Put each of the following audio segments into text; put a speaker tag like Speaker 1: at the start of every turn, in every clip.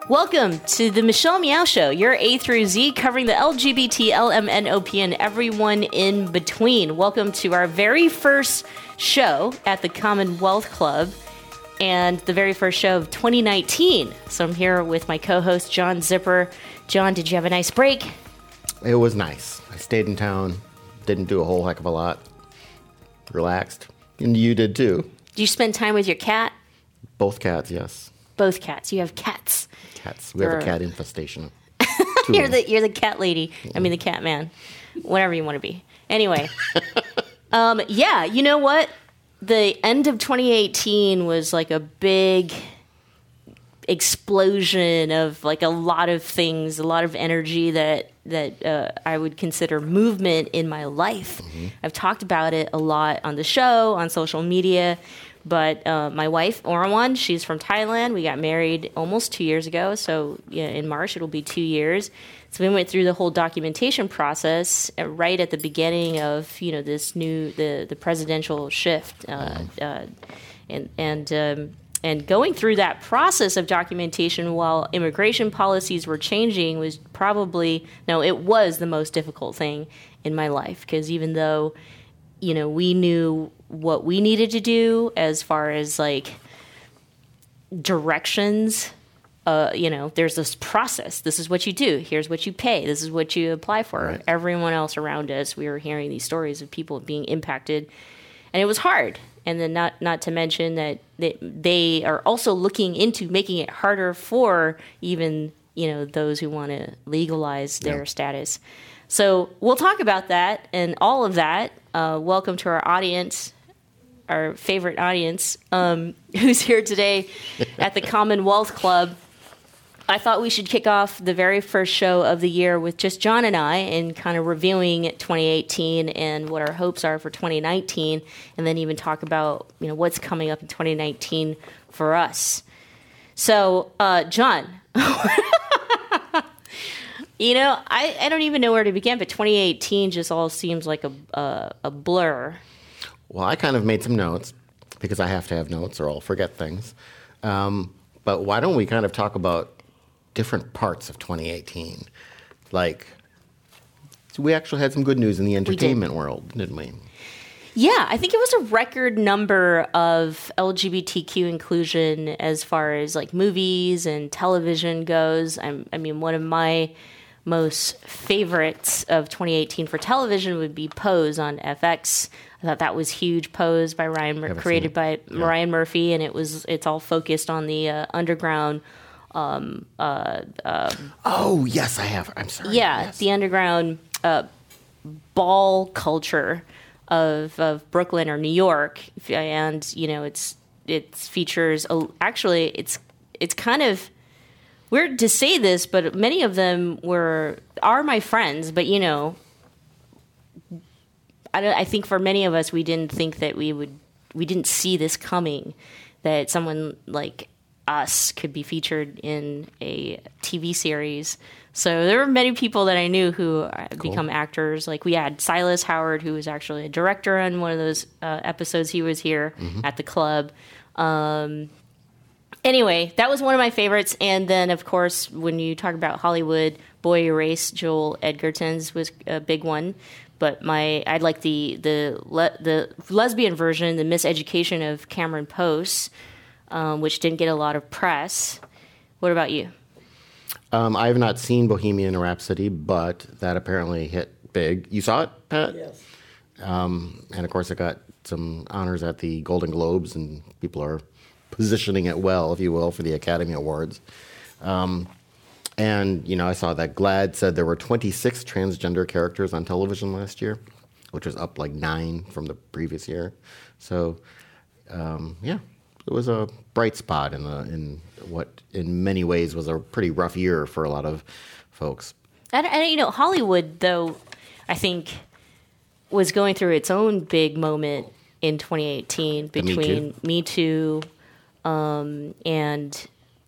Speaker 1: Welcome to the Michelle Meow Show, your A through Z covering the LGBT, LMNOP, and everyone in between. Welcome to our very first show at the Commonwealth Club and the very first show of 2019. So I'm here with my co-host, John Zipper. John, did you have a nice break?
Speaker 2: It was nice. I stayed in town, didn't do a whole heck of a lot, relaxed. And you did too.
Speaker 1: Did you spend time with your cat?
Speaker 2: Both cats, yes.
Speaker 1: Both cats. You have cats.
Speaker 2: Cats. We have a cat infestation.
Speaker 1: You're the cat lady. Yeah. I mean the cat man. Whatever you want to be. Anyway. Yeah, you know what? The end of 2018 was like a big explosion of like a lot of things, a lot of energy that I would consider movement in my life. Mm-hmm. I've talked about it a lot on the show, on social media. But my wife, Orawan, she's from Thailand. We got married almost 2 years ago. So yeah, in March, it'll be 2 years. So we went through the whole documentation process right at the beginning of, this new, the presidential shift. And going through that process of documentation while immigration policies were changing was it was the most difficult thing in my life. Because even though, we knew what we needed to do as far as like directions, there's this process. This is what you do. Here's what you pay. This is what you apply for. Right. Everyone else around us, we were hearing these stories of people being impacted, and it was hard. And then not to mention that they are also looking into making it harder for even, those who want to legalize their status. So we'll talk about that and all of that. Welcome to our audience, our favorite audience, who's here today at the Commonwealth Club. I thought we should kick off the very first show of the year with just John and I and kind of reviewing 2018 and what our hopes are for 2019, and then even talk about, what's coming up in 2019 for us. So, John, I don't even know where to begin, but 2018 just all seems like a blur.
Speaker 2: Well, I kind of made some notes because I have to have notes or I'll forget things. But why don't we kind of talk about different parts of 2018? So we actually had some good news in the entertainment world, didn't we?
Speaker 1: Yeah, I think it was a record number of LGBTQ inclusion as far as like movies and television goes. I mean, one of my most favorites of 2018 for television would be Pose on FX. I thought that was huge. Pose by created by Ryan Murphy, and it's all focused on the underground.
Speaker 2: Oh yes, I have. I'm sorry.
Speaker 1: Yeah,
Speaker 2: yes.
Speaker 1: The underground ball culture of Brooklyn or New York, and it features. Actually, it's kind of weird to say this, but many of them are my friends. But I think for many of us, we didn't think that we didn't see this coming, that someone like us could be featured in a TV series. So there were many people that I knew who become actors. Like we had Silas Howard, who was actually a director on one of those episodes. He was here at the club. Anyway, that was one of my favorites. And then, of course, when you talk about Hollywood, Boy Erased, Joel Edgerton's was a big one. But I'd like the lesbian version, the Miseducation of Cameron Post, which didn't get a lot of press. What about you?
Speaker 2: I have not seen Bohemian Rhapsody, but that apparently hit big. You saw it, Pat?
Speaker 3: Yes.
Speaker 2: And of course, it got some honors at the Golden Globes, and people are positioning it well, if you will, for the Academy Awards. And, I saw that GLAAD said there were 26 transgender characters on television last year, which was up like 9 from the previous year. So, it was a bright spot in what in many ways was a pretty rough year for a lot of folks.
Speaker 1: And Hollywood, though, I think was going through its own big moment in 2018 between Me Too and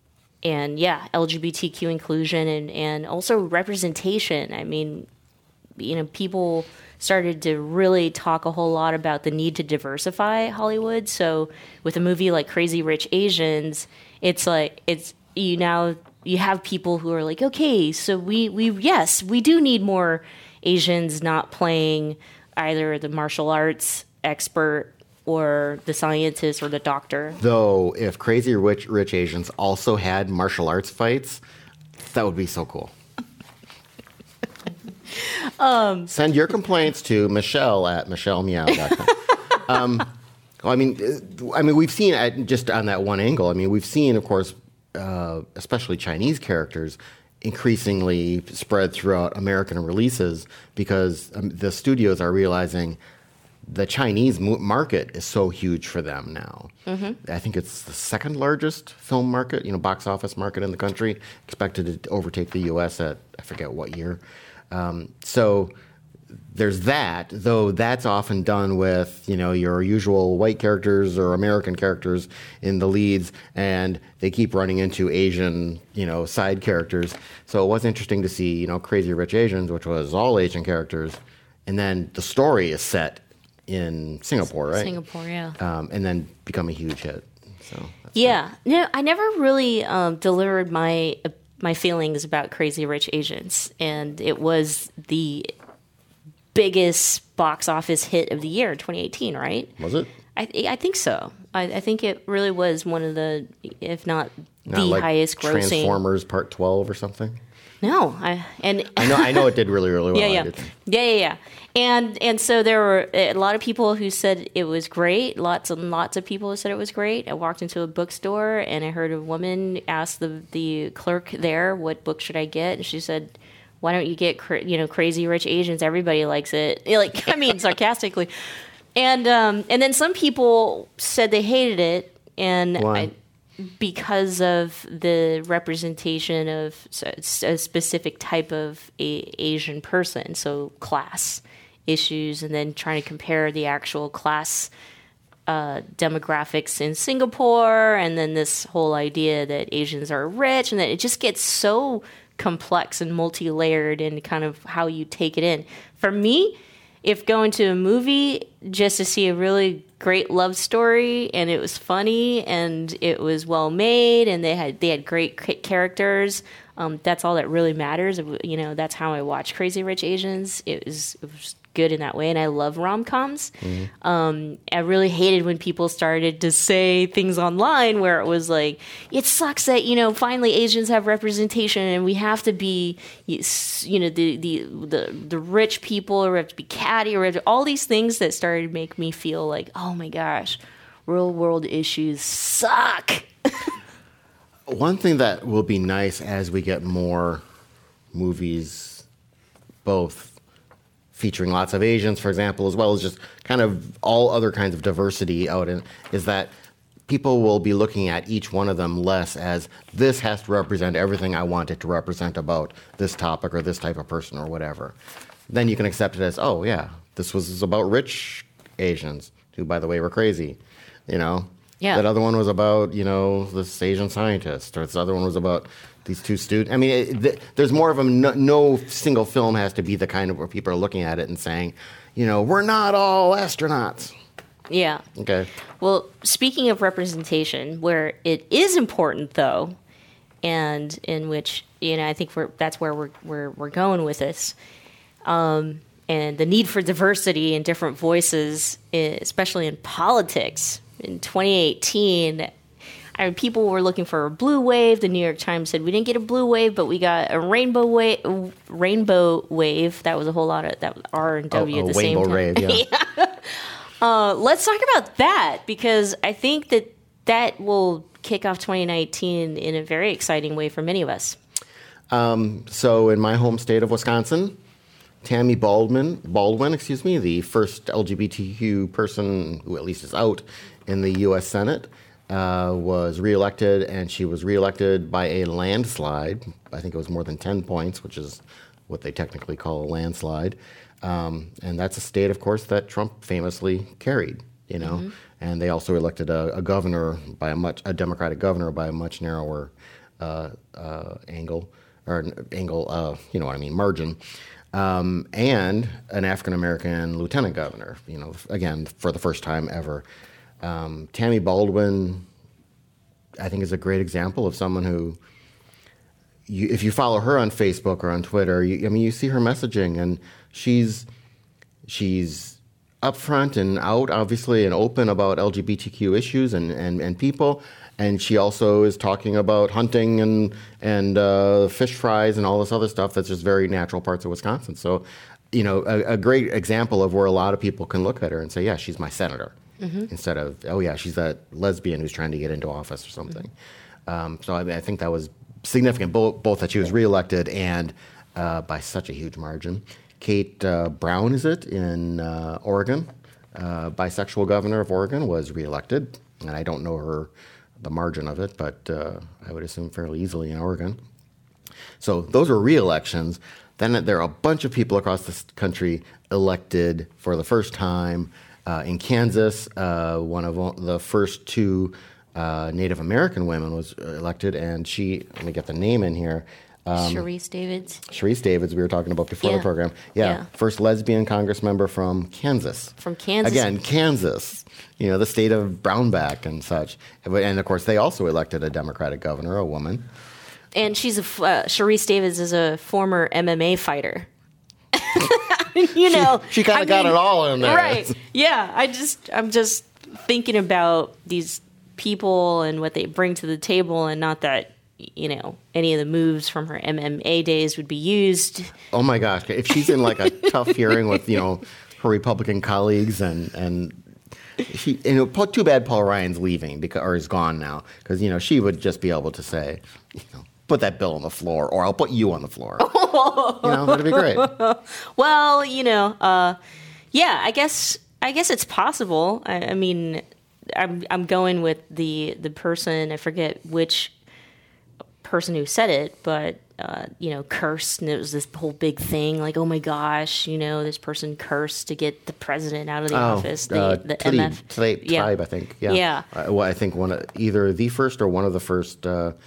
Speaker 1: LGBTQ inclusion and also representation. I mean, people started to really talk a whole lot about the need to diversify Hollywood. So with a movie like Crazy Rich Asians, it's like you now you have people who are like, okay, so we do need more Asians not playing either the martial arts expert or the scientist or the doctor.
Speaker 2: Though, if Crazy Rich Asians also had martial arts fights, that would be so cool. Send your complaints to Michelle at michellemeow.com. I mean, we've seen just on that one angle. I mean, we've seen, of course, especially Chinese characters increasingly spread throughout American releases because the studios are realizing the Chinese market is so huge for them now. Mm-hmm. I think it's the second largest film market, box office market in the country, expected to overtake the U.S. at, I forget what year. So there's that, though that's often done with, your usual white characters or American characters in the leads, and they keep running into Asian, side characters. So it was interesting to see, Crazy Rich Asians, which was all Asian characters, and then the story is set in Singapore, right?
Speaker 1: Singapore, yeah.
Speaker 2: And then become a huge hit. So
Speaker 1: yeah. No, I never really delivered my feelings about Crazy Rich Asians, and it was the biggest box office hit of the year, 2018, right?
Speaker 2: Was it?
Speaker 1: I think so. I think it really was one of the, if not the
Speaker 2: like
Speaker 1: highest grossing.
Speaker 2: Transformers Part 12 or something?
Speaker 1: No,
Speaker 2: I know it did really, really well.
Speaker 1: Yeah. And so there were a lot of people who said it was great. Lots and lots of people who said it was great. I walked into a bookstore and I heard a woman ask the clerk there, "What book should I get?" And she said, "Why don't you get Crazy Rich Asians? Everybody likes it." Sarcastically. And then some people said they hated it, and because of the representation of a specific type of Asian person, so class issues, and then trying to compare the actual class demographics in Singapore, and then this whole idea that Asians are rich, and that it just gets so complex and multi-layered in kind of how you take it in. For me, if going to a movie just to see a really great love story and it was funny and it was well made and they had great characters, that's all that really matters. That's how I watch Crazy Rich Asians. It was good in that way, and I love rom-coms. Mm-hmm. I really hated when people started to say things online where it was like, it sucks that finally Asians have representation and we have to be the rich people, or we have to be catty, or all these things that started to make me feel like, oh my gosh, real world issues suck.
Speaker 2: One thing that will be nice as we get more movies, both featuring lots of Asians, for example, as well as just kind of all other kinds of diversity out in, is that people will be looking at each one of them less as this has to represent everything I want it to represent about this topic or this type of person or whatever. Then you can accept it as, oh yeah, this was about rich Asians, who, by the way, were crazy, Yeah. That other one was about, this Asian scientist, or this other one was about these two students. I mean, there's more of them. No single film has to be the kind of where people are looking at it and saying, we're not all astronauts.
Speaker 1: Yeah.
Speaker 2: Okay.
Speaker 1: Well, speaking of representation, where it is important, though, and in which I think that's where we're going with this, and the need for diversity and different voices, especially in politics. In 2018, people were looking for a blue wave. The New York Times said we didn't get a blue wave, but we got a rainbow wave. That was a whole lot of that was R and W at the same time.
Speaker 2: Rave, yeah.
Speaker 1: Let's talk about that, because I think that will kick off 2019 in a very exciting way for many of us.
Speaker 2: So in my home state of Wisconsin, Tammy Baldwin, the first LGBTQ person who at least is out in the U.S. Senate, was reelected, and she was reelected by a landslide. I think it was more than 10 points, which is what they technically call a landslide. And that's a state, of course, that Trump famously carried, Mm-hmm. And they also elected a governor a Democratic governor by a much narrower margin. And an African-American lieutenant governor, again, for the first time ever. Tammy Baldwin, I think, is a great example of someone who if you follow her on Facebook or on Twitter, you see her messaging, and she's upfront and out, obviously, and open about LGBTQ issues and people. And she also is talking about hunting and fish fries and all this other stuff that's just very natural parts of Wisconsin. So, a great example of where a lot of people can look at her and say, yeah, she's my senator, instead of, oh, yeah, she's that lesbian who's trying to get into office or something. So I think that was significant, both that she was reelected and by such a huge margin. Kate Brown, is it, in Oregon, bisexual governor of Oregon, was reelected. And I don't know the margin of it, but I would assume fairly easily in Oregon. So those were re-elections. Then there are a bunch of people across this country elected for the first time. In Kansas, one of the first two Native American women was elected, and let me get the name in here.
Speaker 1: Sharice Davids.
Speaker 2: Sharice Davids, we were talking about before the program. Yeah, first lesbian Congress member from Kansas.
Speaker 1: From Kansas.
Speaker 2: Again, Kansas, the state of Brownback and such. And, of course, they also elected a Democratic governor, a woman.
Speaker 1: And Sharice Davids is a former MMA fighter.
Speaker 2: She kind of got it all in there.
Speaker 1: Right. Yeah, I'm just thinking about these people and what they bring to the table, and not that any of the moves from her MMA days would be used.
Speaker 2: Oh my gosh! If she's in like a tough hearing with her Republican colleagues, and too bad Paul Ryan's leaving or is gone now, because she would just be able to say, put that bill on the floor, or I'll put you on the floor. That'd be great.
Speaker 1: Well, yeah, I guess it's possible. I mean, I'm going with the person. I forget which person who said it, but cursed, and it was this whole big thing, like, oh my gosh, this person cursed to get the president out of the office. The MF,
Speaker 2: Tlaib, I think. Yeah. I think either the first or one of the first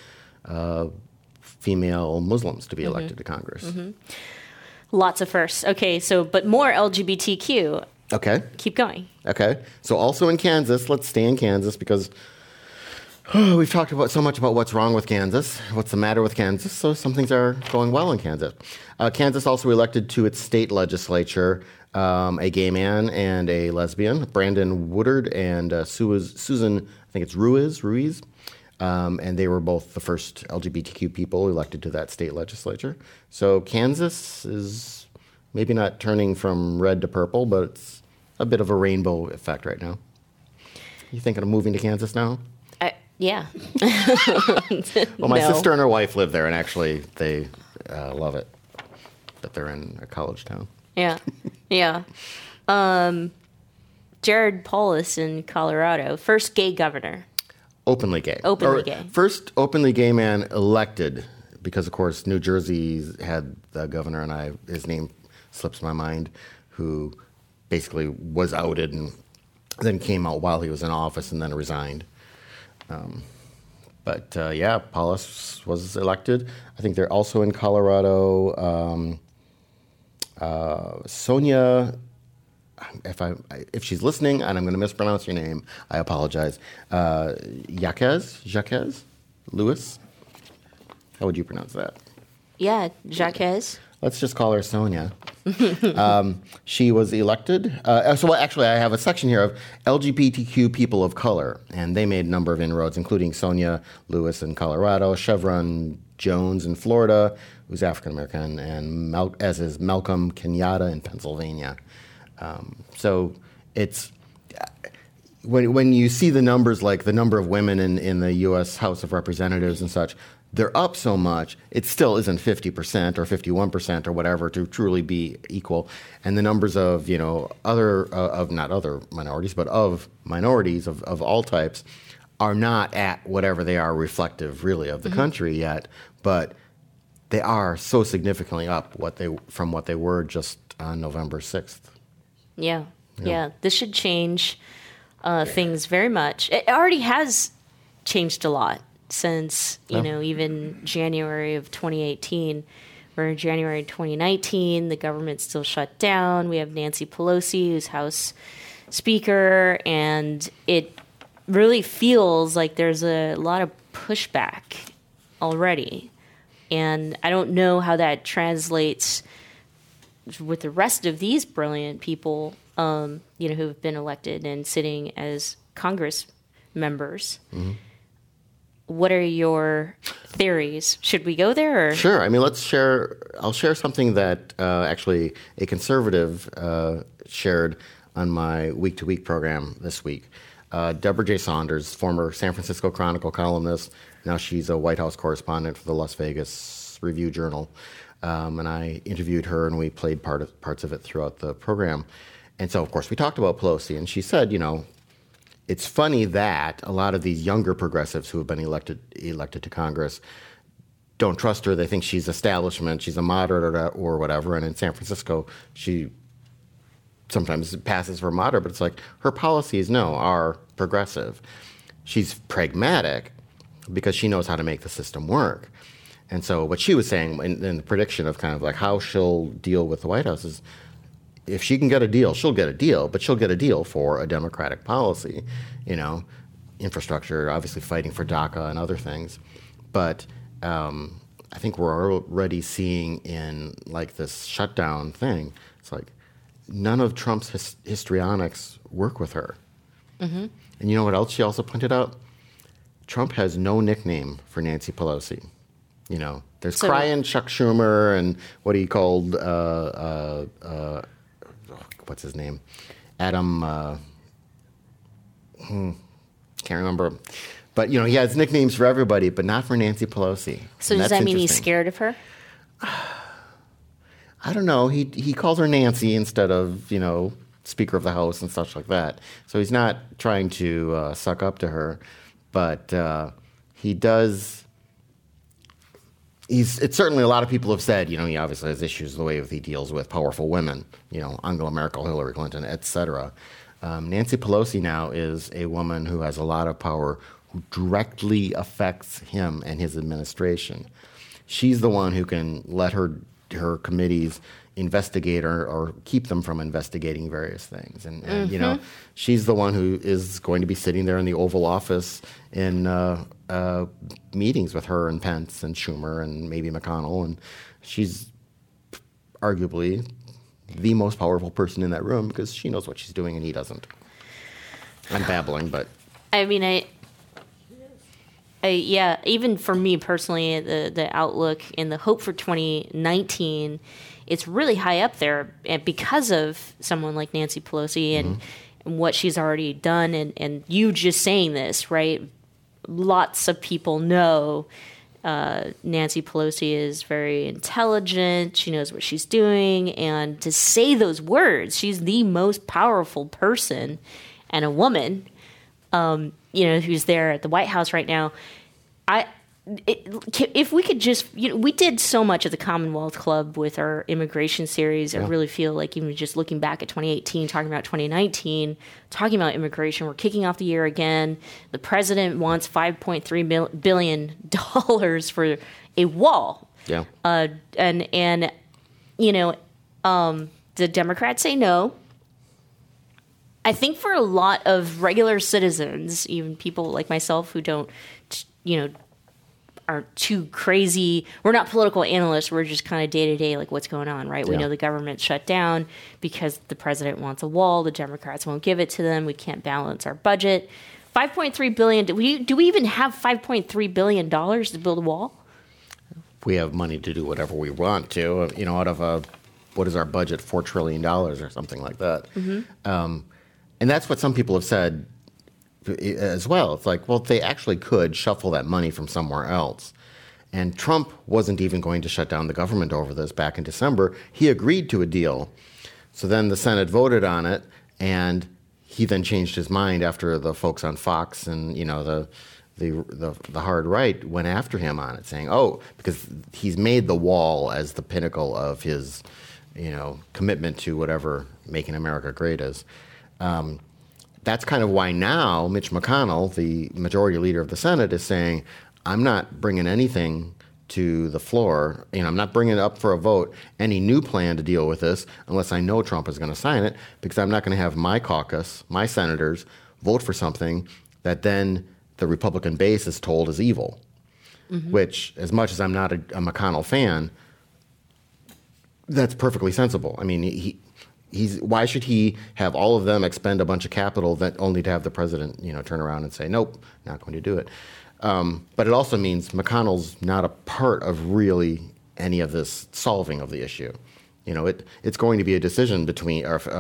Speaker 2: female Muslims to be elected to Congress. Mm-hmm.
Speaker 1: Lots of firsts. Okay, but more LGBTQ.
Speaker 2: Okay.
Speaker 1: Keep going.
Speaker 2: Okay. So also in Kansas, let's stay in Kansas because we've talked so much about what's wrong with Kansas, what's the matter with Kansas, so some things are going well in Kansas. Kansas also elected to its state legislature a gay man and a lesbian, Brandon Woodard and Susan, I think it's Ruiz. And they were both the first LGBTQ people elected to that state legislature. So Kansas is maybe not turning from red to purple, but it's a bit of a rainbow effect right now. You thinking of moving to Kansas now?
Speaker 1: Yeah.
Speaker 2: Well, my sister and her wife live there, and actually they love it. But they're in a college town.
Speaker 1: Yeah. Yeah. Jared Polis in Colorado, first gay governor.
Speaker 2: Openly gay.
Speaker 1: Gay.
Speaker 2: First openly gay man elected, because, of course, New Jersey had the governor, and his name slips my mind, who basically was outed and then came out while he was in office and then resigned. Polis was elected. I think they're also in Colorado. Sonia, if she's listening and I'm going to mispronounce your name, I apologize. Jaquez Lewis. How would you pronounce that?
Speaker 1: Yeah, Jaquez.
Speaker 2: Let's just call her Sonia. She was elected. Actually, I have a section here of LGBTQ people of color, and they made a number of inroads, including Sonia Lewis in Colorado, Chevron Jones in Florida, who's African American, and as is Malcolm Kenyatta in Pennsylvania. So it's when you see the numbers, like the number of women in the U.S. House of Representatives and such, they're up so much, it still isn't 50% or 51% or whatever to truly be equal. And the numbers of, not other minorities, but of minorities of all types are not at whatever they are reflective, really, of the country yet. But they are so significantly up from what they were just on November 6th.
Speaker 1: Yeah. This should change things very much. It already has changed a lot since, even January of 2018. We're in January 2019. The government's still shut down. We have Nancy Pelosi, who's House Speaker, and it really feels like there's a lot of pushback already. And I don't know how that translates with the rest of these brilliant people, who have been elected and sitting as Congress members. Mm-hmm. What are your theories? Should we go there? Or?
Speaker 2: Sure. I mean, I'll share something that actually a conservative shared on my week-to-week program this week. Deborah J. Saunders, former San Francisco Chronicle columnist. Now she's a White House correspondent for the Las Vegas Review-Journal. And I interviewed her, and we played parts of it throughout the program. And so, of course, we talked about Pelosi, and she said, it's funny that a lot of these younger progressives who have been elected to Congress don't trust her. They think she's establishment, she's a moderate or whatever. And in San Francisco, she sometimes passes for moderate, but it's like her policies, are progressive. She's pragmatic because she knows how to make the system work. And so what she was saying in the prediction of kind of like how she'll deal with the White House is, if she can get a deal, she'll get a deal, but she'll get a deal for a Democratic policy, infrastructure, obviously fighting for DACA and other things. But I think we're already seeing in like this shutdown thing, it's like none of Trump's histrionics work with her. Mm-hmm. And you know what else she also pointed out? Trump has no nickname for Nancy Pelosi. There's crying Chuck Schumer and what he called, what's his name? Adam, can't remember. But, he has nicknames for everybody, but not for Nancy Pelosi.
Speaker 1: So does that mean he's scared of her?
Speaker 2: I don't know. He calls her Nancy instead of, Speaker of the House and such like that. So he's not trying to suck up to her, but he does. It's certainly a lot of people have said, he obviously has issues the way he deals with powerful women, Angela Merkel, Hillary Clinton, etc. Nancy Pelosi now is a woman who has a lot of power, who directly affects him and his administration. She's the one who can let her committees investigate or keep them from investigating various things. And she's the one who is going to be sitting there in the Oval Office in meetings with her and Pence and Schumer and maybe McConnell. And she's arguably the most powerful person in that room because she knows what she's doing and he doesn't. I'm babbling, but...
Speaker 1: I mean, yeah, even for me personally, the outlook and the hope for 2019, it's really high up there because of someone like Nancy Pelosi and what she's already done. And you just saying this, right? Lots of people know Nancy Pelosi is very intelligent. She knows what she's doing. And to say those words, she's the most powerful person and a woman, who's there at the White House right now. If we could just, we did so much at the Commonwealth Club with our immigration series. Yeah. I really feel like even just looking back at 2018, talking about 2019, talking about immigration, we're kicking off the year again. The president wants $5.3 billion for a wall.
Speaker 2: Yeah.
Speaker 1: The Democrats say no. I think for a lot of regular citizens, even people like myself who don't, aren't too crazy. We're not political analysts. We're just kind of day-to-day, like what's going on, right? Yeah. We know the government's shut down because the president wants a wall. The Democrats won't give it to them. We can't balance our budget. $5.3 billion. Do we even have $5.3 billion to build a wall?
Speaker 2: We have money to do whatever we want to, out of what is our budget, $4 trillion or something like that. Mm-hmm. And that's what some people have said as well. It's like, well, they actually could shuffle that money from somewhere else. And Trump wasn't even going to shut down the government over this back in December. He agreed to a deal. So then the Senate voted on it, and he then changed his mind after the folks on Fox and, the hard right went after him on it, saying, because he's made the wall as the pinnacle of his, commitment to whatever making America great is. That's kind of why now Mitch McConnell, the majority leader of the Senate, is saying, I'm not bringing anything to the floor. I'm not bringing it up for a vote, any new plan to deal with this, unless I know Trump is going to sign it, because I'm not going to have my caucus, my senators, vote for something that then the Republican base is told is evil. which, as much as I'm not a McConnell fan, that's perfectly sensible. I mean, why should he have all of them expend a bunch of capital that only to have the president, turn around and say, nope, not going to do it. But it also means McConnell's not a part of really any of this solving of the issue. It's going to be a decision between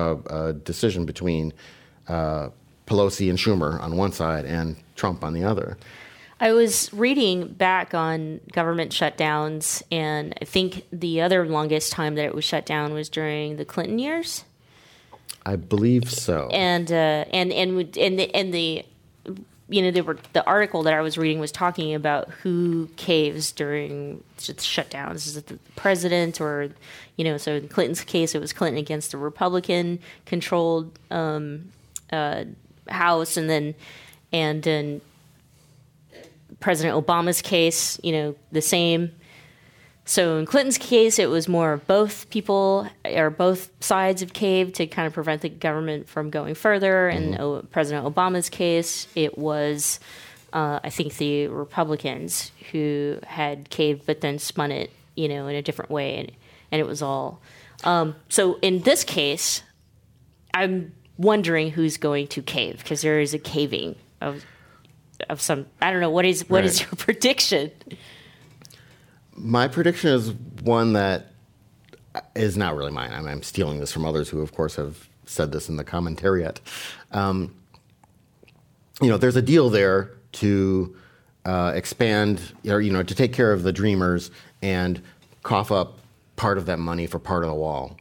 Speaker 2: Pelosi and Schumer on one side and Trump on the other.
Speaker 1: I was reading back on government shutdowns, and I think the other longest time that it was shut down was during the Clinton years.
Speaker 2: I believe so.
Speaker 1: And the article that I was reading was talking about who caves during shutdowns. Is it the president or, so in Clinton's case, it was Clinton against the Republican-controlled House, and in President Obama's case, the same. So in Clinton's case, it was more both people or both sides of caved to kind of prevent the government from going further. Mm-hmm. In President Obama's case, it was, I think, the Republicans who had caved but then spun it, in a different way, and it was all. So in this case, I'm wondering who's going to cave, because there is a caving of some. I don't know, what is your prediction?
Speaker 2: My prediction is one that is not really mine. I'm stealing this from others who, of course, have said this in the commentariat. There's a deal there to expand, or to take care of the Dreamers and cough up part of that money for part of the wall.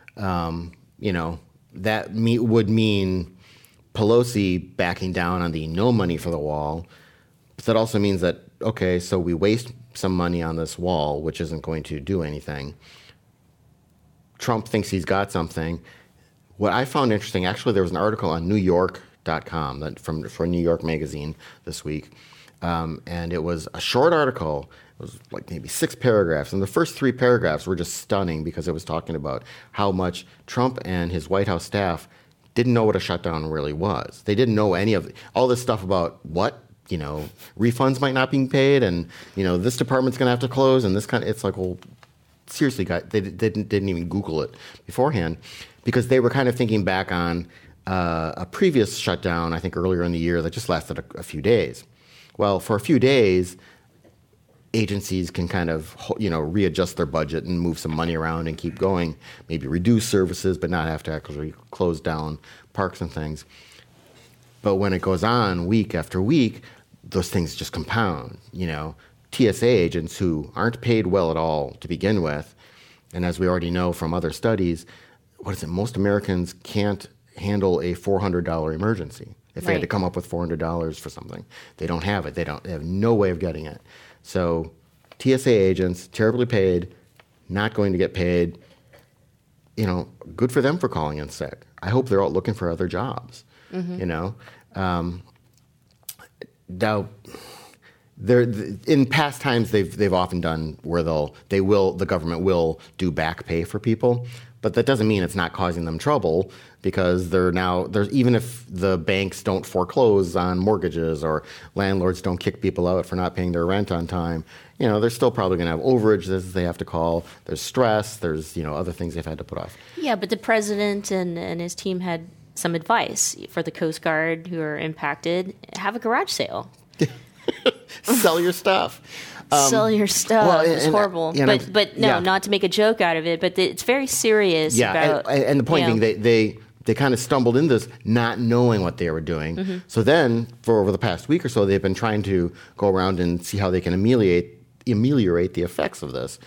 Speaker 2: That would mean Pelosi backing down on the no money for the wall. But that also means that, okay, so we waste some money on this wall, which isn't going to do anything. Trump thinks he's got something. What I found interesting, actually, there was an article on NewYork.com for New York Magazine this week, and it was a short article. It was like maybe 6 paragraphs, and the first 3 paragraphs were just stunning because it was talking about how much Trump and his White House staff didn't know what a shutdown really was. They didn't know any of all this stuff about what, refunds might not be paid, and, this department's going to have to close, and this kind of, it's like, well, seriously, guys, they didn't even Google it beforehand, because they were kind of thinking back on a previous shutdown, I think earlier in the year, that just lasted a few days. Well, for a few days, agencies can kind of, readjust their budget and move some money around and keep going, maybe reduce services, but not have to actually close down parks and things. But when it goes on week after week, those things just compound. TSA agents who aren't paid well at all to begin with, and as we already know from other studies, most Americans can't handle a $400 emergency. If they had to come up with $400 for something, they don't have it. They have no way of getting it. So TSA agents, terribly paid, not going to get paid, good for them for calling in sick. I hope they're all looking for other jobs, Now, in past times, they've often done where the government will do back pay for people, but that doesn't mean it's not causing them trouble, because even if the banks don't foreclose on mortgages or landlords don't kick people out for not paying their rent on time, they're still probably going to have overages they have to call. There's stress. There's other things they've had to put off.
Speaker 1: Yeah, but the president and his team had some advice for the Coast Guard who are impacted. Have a garage sale.
Speaker 2: Sell your stuff.
Speaker 1: Sell your stuff. Well, it's horrible. Not to make a joke out of it, but it's very serious.
Speaker 2: Yeah,
Speaker 1: about,
Speaker 2: and the point being, they kind of stumbled into this not knowing what they were doing. Mm-hmm. So then, for over the past week or so, they've been trying to go around and see how they can ameliorate the effects of this.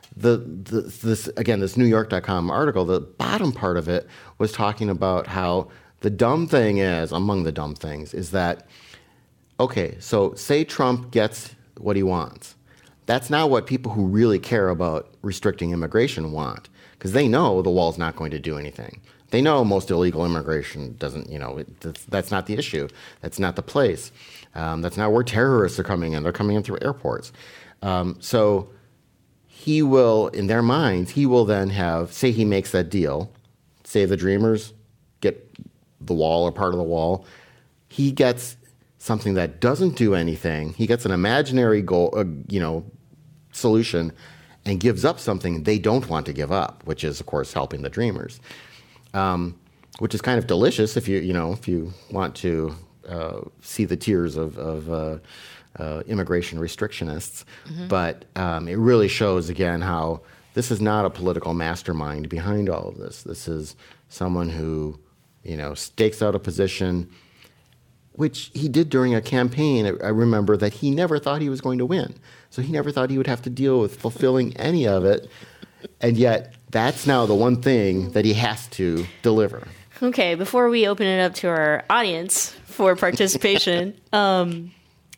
Speaker 2: This NewYork.com article, the bottom part of it was talking about how the dumb thing is, among the dumb things, is that, okay, so say Trump gets what he wants. That's not what people who really care about restricting immigration want, because they know the wall's not going to do anything. They know most illegal immigration doesn't, that's not the issue. That's not the place. That's not where terrorists are coming in. They're coming in through airports. So he will, in their minds, he will then say he makes that deal, say the Dreamers get the wall or part of the wall. He gets something that doesn't do anything. He gets an imaginary goal, solution, and gives up something they don't want to give up, which is, of course, helping the Dreamers, which is kind of delicious if you want to see the tears of immigration restrictionists. Mm-hmm. But it really shows again how this is not a political mastermind behind all of this. This is someone who, stakes out a position, which he did during a campaign. I remember that he never thought he was going to win. So he never thought he would have to deal with fulfilling any of it. And yet that's now the one thing that he has to deliver.
Speaker 1: Okay, before we open it up to our audience for participation, I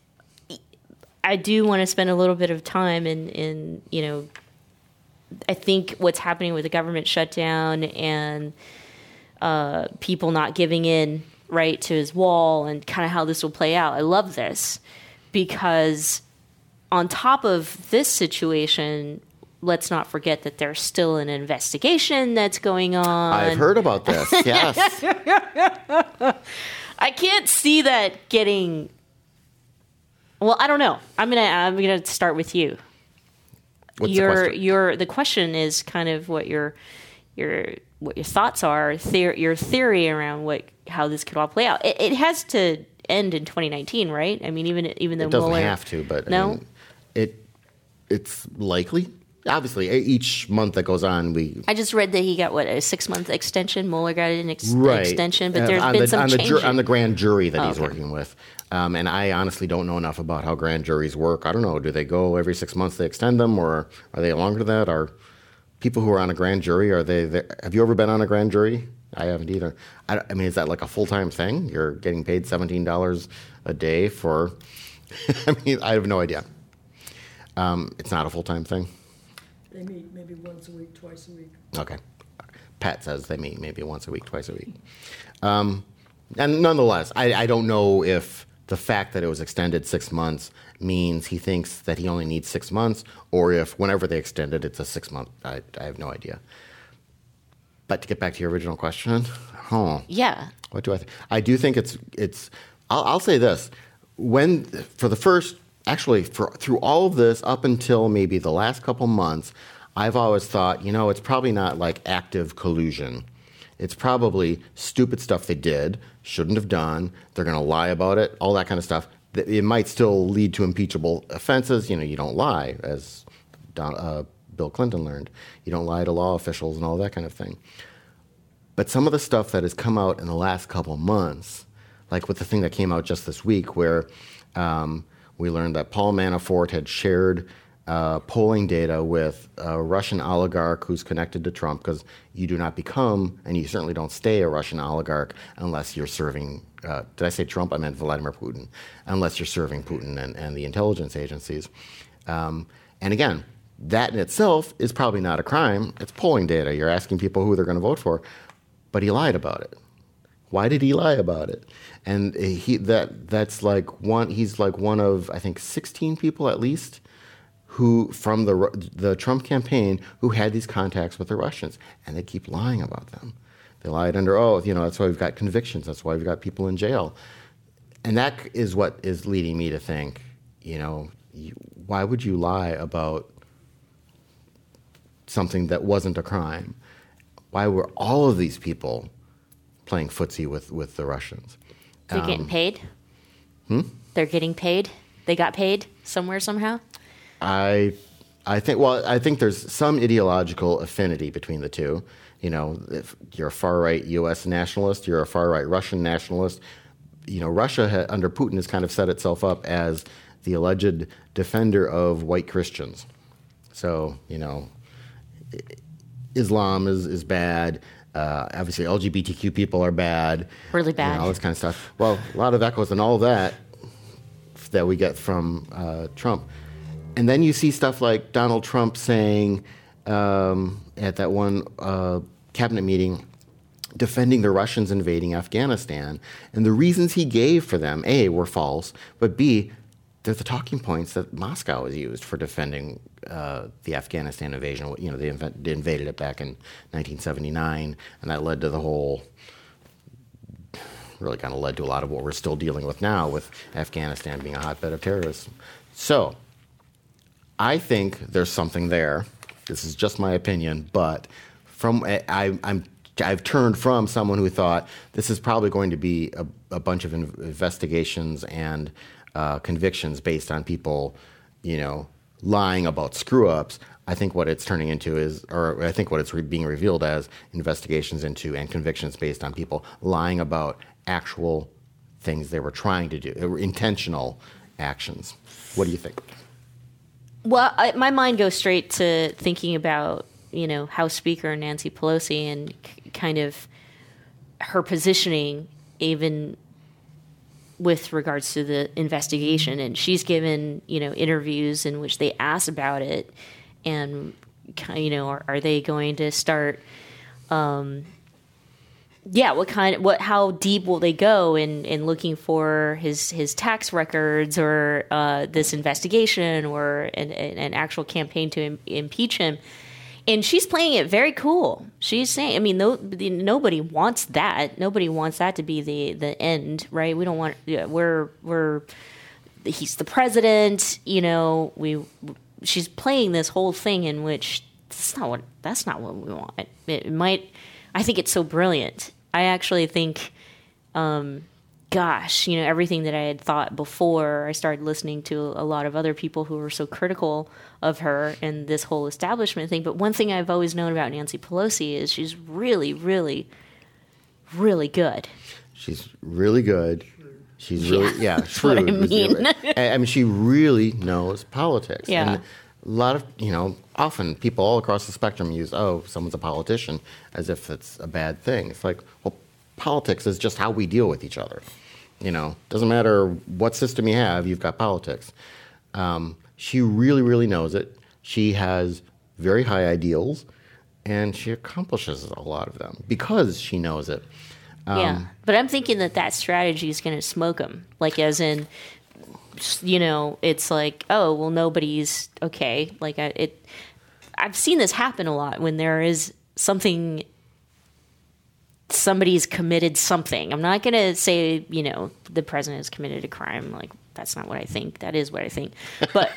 Speaker 1: do want to spend a little bit of time in I think what's happening with the government shutdown and people not giving in, right, to his wall and kind of how this will play out. I love this because on top of this situation, let's not forget that there's still an investigation that's going on.
Speaker 2: I've heard about this, yes.
Speaker 1: I can't see that getting... Well, I don't know. I'm gonna start with you.
Speaker 2: What's the question?
Speaker 1: The question is kind of what your thoughts are, your theory around how this could all play out. It has to end in 2019, right? I mean, even though
Speaker 2: it doesn't
Speaker 1: Mueller,
Speaker 2: have to, but
Speaker 1: no,
Speaker 2: I mean, it's likely. Obviously, each month that goes on,
Speaker 1: I just read that he got a 6-month extension. Mueller got an
Speaker 2: right.
Speaker 1: extension, but there's been some changes
Speaker 2: on the grand jury that he's working with. And I honestly don't know enough about how grand juries work. I don't know. Do they go every 6 months? They extend them, or are they longer than that? Are people who are on a grand jury? Have you ever been on a grand jury? I haven't either. I mean, is that like a full-time thing? You're getting paid $17 a day for? I mean, I have no idea. It's not a full-time thing.
Speaker 3: They meet maybe once a week, twice a week.
Speaker 2: Okay. Pat says they meet maybe once a week, twice a week. And nonetheless, I don't know if the fact that it was extended 6 months means he thinks that he only needs 6 months, or if whenever they extend it, it's a 6 month. I have no idea. But to get back to your original question,
Speaker 1: yeah.
Speaker 2: What do I think? I do think it's. I'll say this: through all of this up until maybe the last couple months, I've always thought, it's probably not like active collusion. It's probably stupid stuff they did, shouldn't have done. They're going to lie about it, all that kind of stuff. It might still lead to impeachable offenses. You don't lie, as Bill Clinton learned. You don't lie to law officials and all that kind of thing. But some of the stuff that has come out in the last couple months, like with the thing that came out just this week where we learned that Paul Manafort had shared polling data with a Russian oligarch who's connected to Trump, because you do not become, and you certainly don't stay a Russian oligarch unless you're serving, did I say Trump? I meant Vladimir Putin. Unless you're serving Putin and the intelligence agencies. And again, that in itself is probably not a crime. It's polling data. You're asking people who they're going to vote for. But he lied about it. Why did he lie about it? And he's like one of, I think, 16 people at least who from the Trump campaign who had these contacts with the Russians, and they keep lying about them. They lied under oath. That's why we've got convictions. That's why we've got people in jail. And that is what is leading me to think, why would you lie about something that wasn't a crime? Why were all of these people playing footsie with the Russians?
Speaker 1: They're getting paid? They're getting paid? They got paid somewhere, somehow? I
Speaker 2: think there's some ideological affinity between the two. If you're a far-right U.S. nationalist, you're a far-right Russian nationalist. Russia under Putin has kind of set itself up as the alleged defender of white Christians. So, Islam is bad. Obviously, LGBTQ people are bad.
Speaker 1: Really bad.
Speaker 2: All this kind of stuff. Well, a lot of echoes and all that we get from Trump. And then you see stuff like Donald Trump saying at that one cabinet meeting, defending the Russians invading Afghanistan. And the reasons he gave for them, A, were false, but B, they're the talking points that Moscow has used for defending the Afghanistan invasion. They invaded it back in 1979, and that led to the whole really kind of led to a lot of what we're still dealing with now, with Afghanistan being a hotbed of terrorism. So I think there's something there. This is just my opinion, but I've turned from someone who thought this is probably going to be a bunch of investigations and convictions based on people, lying about screw-ups. I think what it's turning into is, or I think what it's being revealed as, investigations into and convictions based on people lying about actual things they were trying to do, intentional actions. What do you think?
Speaker 1: Well, my mind goes straight to thinking about, House Speaker Nancy Pelosi and kind of her positioning, even with regards to the investigation. And she's given, interviews in which they ask about it. And, are they going to start, how deep will they go in looking for his tax records or this investigation or an actual campaign to impeach him? And she's playing it very cool. She's saying, nobody wants that. Nobody wants that to be the end, right? We don't want. He's the president. She's playing this whole thing in which that's not what we want. It might. I think it's so brilliant. I actually think, everything that I had thought before I started listening to a lot of other people who were so critical of her and this whole establishment thing. But one thing I've always known about Nancy Pelosi is she's really, really, really good.
Speaker 2: She's really good. She's really, shrewd.
Speaker 1: What I mean.
Speaker 2: I mean, she really knows politics.
Speaker 1: Yeah.
Speaker 2: And a lot of, often people all across the spectrum use, someone's a politician, as if it's a bad thing. It's like, well, politics is just how we deal with each other. Doesn't matter what system you have, you've got politics. She really, really knows it. She has very high ideals, and she accomplishes a lot of them because she knows it.
Speaker 1: But I'm thinking that strategy is going to smoke them. Like, as in, it's like, nobody's okay. Like, I've seen this happen a lot when there is something, somebody's committed something. I'm not going to say, the president has committed a crime. Like, that's not what I think. That is what I think. But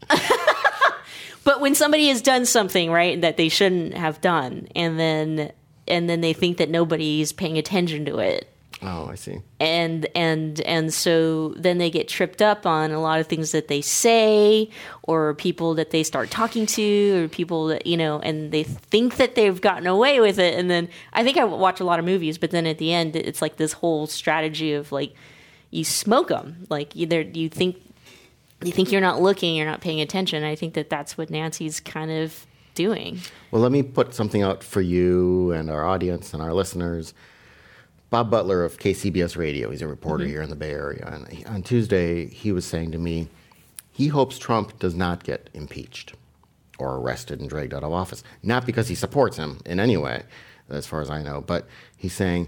Speaker 1: but when somebody has done something, right, that they shouldn't have done, and then they think that nobody's paying attention to it.
Speaker 2: Oh, I see.
Speaker 1: And so then they get tripped up on a lot of things that they say, or people that they start talking to, or people that, and they think that they've gotten away with it. And then I think I watch a lot of movies, but then at the end, it's like this whole strategy of like, you smoke them. Like, either you think you're not looking, you're not paying attention. I think that that's what Nancy's kind of doing.
Speaker 2: Well, let me put something out for you and our audience and our listeners. Bob Butler of KCBS Radio, he's a reporter here in the Bay Area, and on Tuesday he was saying to me he hopes Trump does not get impeached or arrested and dragged out of office. Not because he supports him in any way, as far as I know, but he's saying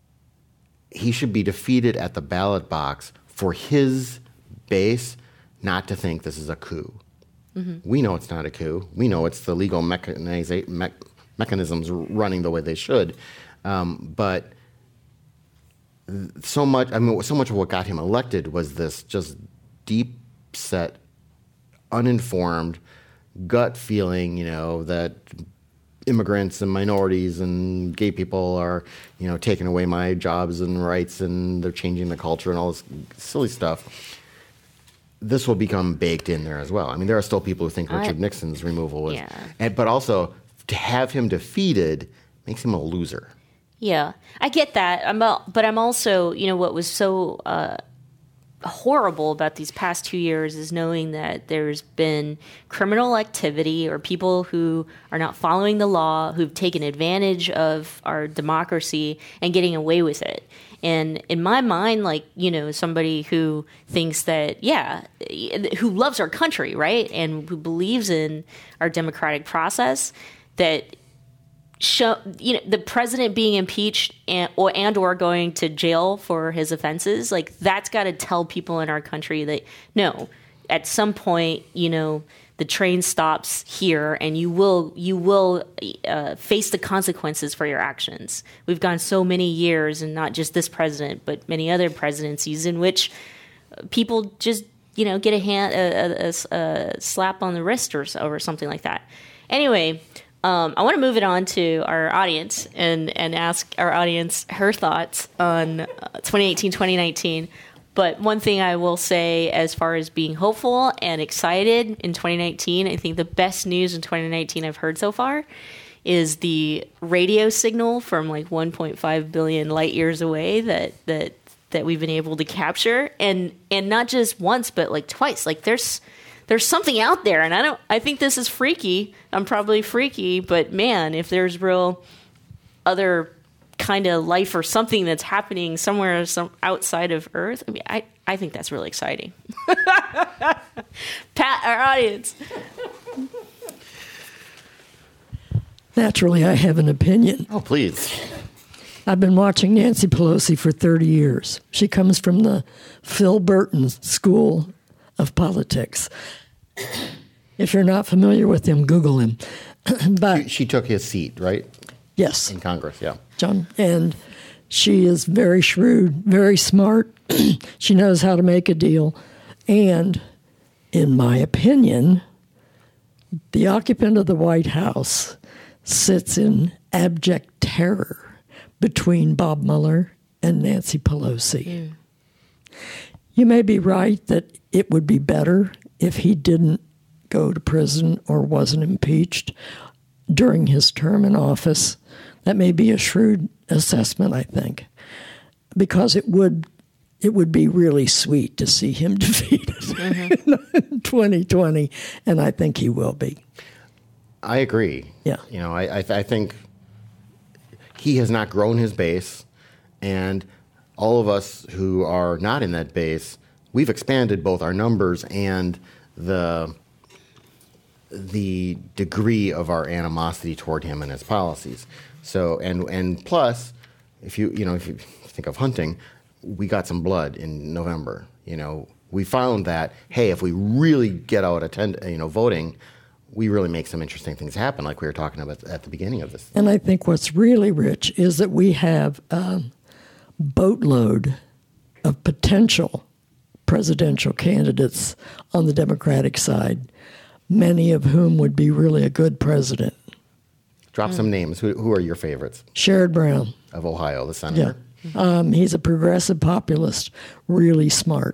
Speaker 2: he should be defeated at the ballot box for his base not to think this is a coup. We know it's not a coup. We know it's the legal mechanisms running the way they should. But so much of what got him elected was this just deep-set, uninformed, gut feeling, that immigrants and minorities and gay people are, taking away my jobs and rights, and they're changing the culture and all this silly stuff. This will become baked in there as well. I mean, there are still people who think Richard Nixon's removal was, but also to have him defeated makes him a loser.
Speaker 1: Yeah, I get that. But I'm also, what was so horrible about these past 2 years is knowing that there's been criminal activity or people who are not following the law, who've taken advantage of our democracy and getting away with it. And in my mind, like, somebody who thinks that, who loves our country, right, and who believes in our democratic process, that the president being impeached or going to jail for his offenses, like, that's got to tell people in our country that no, at some point, the train stops here, and you will face the consequences for your actions. We've gone so many years, and not just this president, but many other presidencies, in which people just get a slap on the wrist or something like that. Anyway, I want to move it on to our audience and ask our audience her thoughts on 2018, 2019. But one thing I will say, as far as being hopeful and excited in 2019, I think the best news in 2019 I've heard so far is the radio signal from like 1.5 billion light years away that we've been able to capture, and not just once, but like twice. Like there's something out there, and I think this is freaky. I'm probably freaky, but man, if there's real other kind of life or something that's happening somewhere outside of Earth, I mean, I think that's really exciting. Pat, our audience.
Speaker 3: Naturally, I have an opinion.
Speaker 2: Oh, please.
Speaker 3: I've been watching Nancy Pelosi for 30 years. She comes from the Phil Burton School of Politics. If you're not familiar with him, Google him. But
Speaker 2: She took his seat, right?
Speaker 3: yes,
Speaker 2: In Congress, yeah.
Speaker 3: John, and she is very shrewd, very smart. She knows how to make a deal. And in my opinion, the occupant of the White House sits in abject terror between Bob Mueller and Nancy Pelosi. You may be right that it would be better if he didn't go to prison or wasn't impeached during his term in office. That may be a shrewd assessment, I think, because it would be really sweet to see him defeated in 2020, and I think he will be.
Speaker 2: I agree.
Speaker 3: Yeah.
Speaker 2: I think he has not grown his base, and all of us who are not in that base, we've expanded both our numbers and the degree of our animosity toward him and his policies. So, and plus, if you think of hunting, we got some blood in November. We found that, hey, if we really get out voting, we really make some interesting things happen, like we were talking about at the beginning of this.
Speaker 3: And I think what's really rich is that we have a boatload of potential presidential candidates on the Democratic side, many of whom would be really a good president.
Speaker 2: Drop some names. Who are your favorites?
Speaker 3: Sherrod Brown.
Speaker 2: Of Ohio, the senator.
Speaker 3: Yeah. He's a progressive populist, really smart,